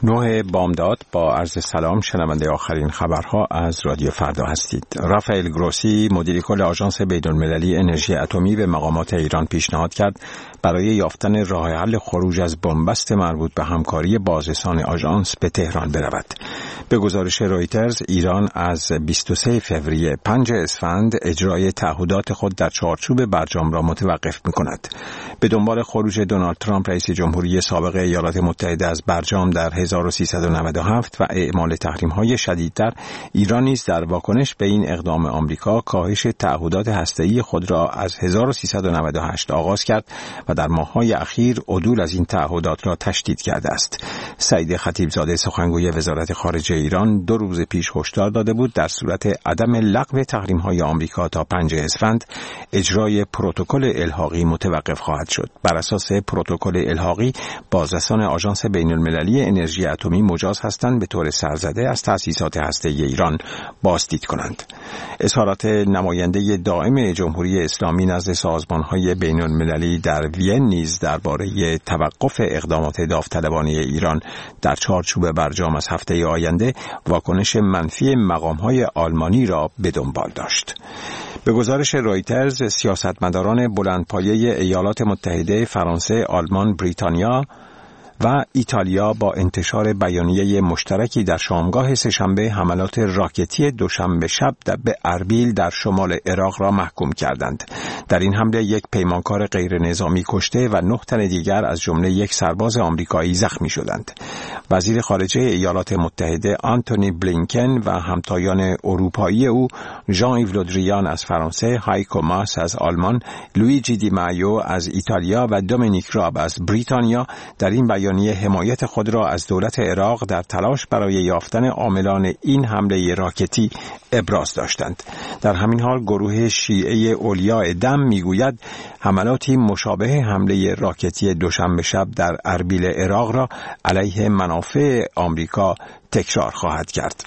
9 بامداد با عرض سلام شنونده آخرین خبرها از رادیو فردا هستید. رافائل گروسی مدیر کل آژانس بین‌المللی انرژی اتمی به مقامات ایران پیشنهاد کرد برای یافتن راه حل خروج از بنبست مربوط به همکاری بازرسان آژانس به تهران برود. به گزارش رویترز ایران از 23 فوریه 5 اسفند اجرای تعهدات خود در چارچوب برجام را متوقف می‌کند. به دنبال خروج دونالد ترامپ رئیس جمهوری سابق ایالات متحده از برجام در 1397 و اعمال تحریم‌های شدیدتر، ایران نیز در واکنش به این اقدام آمریکا کاهش تعهدات هسته‌ای خود را از 1398 آغاز کرد و در ماه‌های اخیر عدول از این تعهدات را تشدید کرده است. سعید خطیبزاده سخنگوی وزارت خارجه ایران 2 روز پیش هشدار داده بود در صورت عدم لغو تحریم‌های آمریکا تا 5 اسفند اجرای پروتکل الحاقی متوقف خواهد شد. بر اساس پروتکل الحاقی بازرسان آژانس بین‌المللی انرژی اتمی مجاز هستند به طور سرزده از تأسیسات هسته‌ای ایران بازدید کنند. اظهارات نماینده دائم جمهوری اسلامی نزد سازمان‌های بین‌المللی در وین نیز درباره توقف اقدامات داوطلبانه ایران در چارچوب برجام از هفته آینده واکنش منفی مقام‌های آلمانی را به دنبال داشت. به گزارش رویترز سیاستمداران بلندپایه ایالات متحده، فرانسه، آلمان، بریتانیا و ایتالیا با انتشار بیانیه مشترکی در شامگاه سه‌شنبه حملات راکتی دوشنبه شب به اربیل در شمال عراق را محکوم کردند. در این حمله 1 پیمانکار غیر نظامی کشته و 9 تن دیگر از جمله 1 سرباز آمریکایی زخمی شدند. وزیر خارجه ایالات متحده آنتونی بلینکن و همتایان اروپایی او ژان ایو له دریان از فرانسه، هایکو ماس از آلمان، لویجی دی مایو از ایتالیا و دومینیک راب از بریتانیا در این بیانیه حمایت خود را از دولت عراق در تلاش برای یافتن عاملان این حمله راکتی ابراز داشتند. در همین حال گروه شیعه اولیاء دم میگوید حملاتی مشابه حمله راکتی دوشنبه شب در اربیل عراق را علیه منافع آمریکا تکرار خواهد کرد.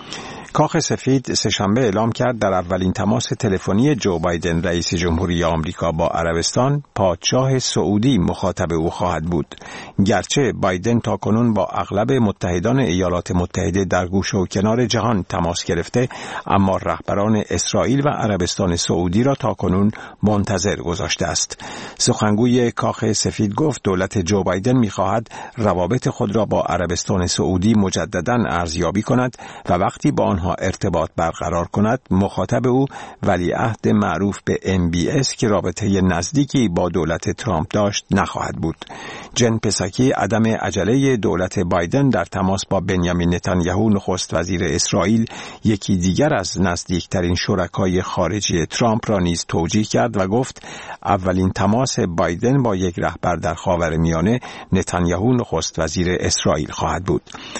کاخ سفید سه‌شنبه اعلام کرد در اولین تماس تلفنی جو بایدن رئیس جمهوری آمریکا با عربستان، پادشاه سعودی مخاطب او خواهد بود. گرچه بایدن تاکنون با اغلب متحدان ایالات متحده در گوشه و کنار جهان تماس گرفته، اما رهبران اسرائیل و عربستان سعودی را تاکنون منتظر گذاشته است. سخنگوی کاخ سفید گفت دولت جو بایدن می‌خواهد روابط خود را با عربستان سعودی مجدداً ارزیابی کند و وقتی با آنها ارتباط برقرار کند، مخاطب او ولیعهد معروف به MBS که رابطه نزدیکی با دولت ترامپ داشت نخواهد بود. جن پساکی عدم عجله دولت بایدن در تماس با بنیامین نتانیاهو نخست وزیر اسرائیل، یکی دیگر از نزدیکترین شرکای خارجی ترامپ را نیز توجیه کرد و گفت اولین تماس بایدن با یک رهبر در خاورمیانه نتانیاهو نخست وزیر اسرائیل خواهد بود.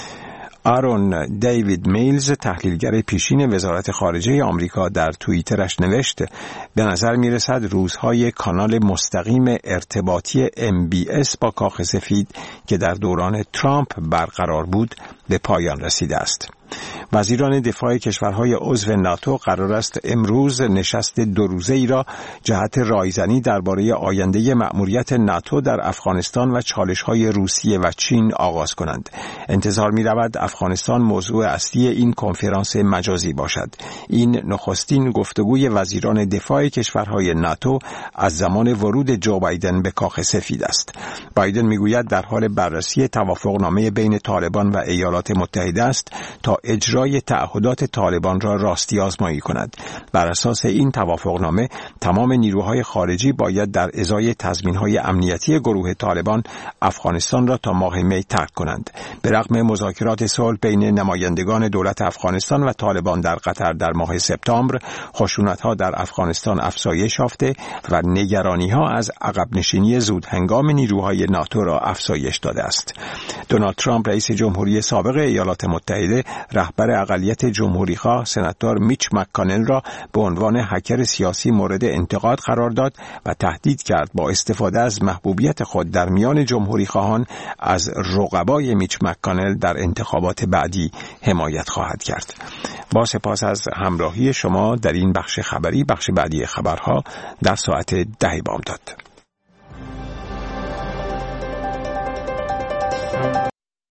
آرون دیوید میلز تحلیلگر پیشین وزارت خارجه آمریکا در توییترش نوشت به نظر می رسد روزهای کانال مستقیم ارتباطی MBS با کاخ سفید که در دوران ترامپ برقرار بود به پایان رسیده است. وزیران دفاع کشورهای عضو ناتو قرار است امروز نشست 2 روزه‌ای را جهت رایزنی درباره آینده مأموریت ناتو در افغانستان و چالش‌های روسیه و چین آغاز کنند. انتظار می‌رود افغانستان موضوع اصلی این کنفرانس مجازی باشد. این نخستین گفتگوی وزیران دفاع کشورهای ناتو از زمان ورود جو بایدن به کاخ سفید است. بایدن می‌گوید در حال بررسی توافقنامه بین طالبان و ایالات متحده است تا اجرای تعهدات طالبان را راستی آزمایی کند. بر اساس این توافقنامه تمام نیروهای خارجی باید در ازای تضمین‌های امنیتی گروه طالبان افغانستان را تا ماه می ترک کنند. به رغم مذاکرات صلح بین نمایندگان دولت افغانستان و طالبان در قطر در ماه سپتامبر، خشونت‌ها در افغانستان افزایش یافته و نگرانی‌ها از عقب نشینی زود هنگام نیروهای ناتو را افزایش داده است. دونالد ترامپ رئیس جمهوری سابق ایالات متحده رهبر اقلیت جمهوری‌خواه سناتور میچ مک‌کانل را به عنوان هکر سیاسی مورد انتقاد قرار داد و تهدید کرد با استفاده از محبوبیت خود در میان جمهوری‌خواهان از رقبای میچ مک‌کانل در انتخابات بعدی حمایت خواهد کرد. با سپاس از همراهی شما در این بخش خبری. بخش بعدی خبرها در ساعت 10 بامداد.